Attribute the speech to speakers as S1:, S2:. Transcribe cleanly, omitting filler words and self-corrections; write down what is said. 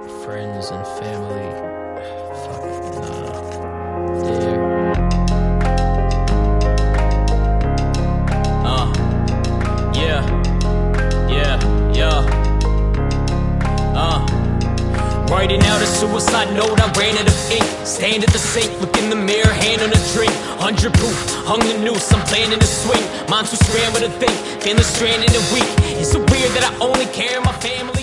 S1: friends and family. Fuck, nah. Yeah. Writing out a suicide note, I ran out of ink. Stand at the sink, look in the mirror, hand on a drink. 100 proof, hung the noose, I'm planning to swing. Mind too scrambled to think, feeling stranded and weak. Is it weird that I only care my family?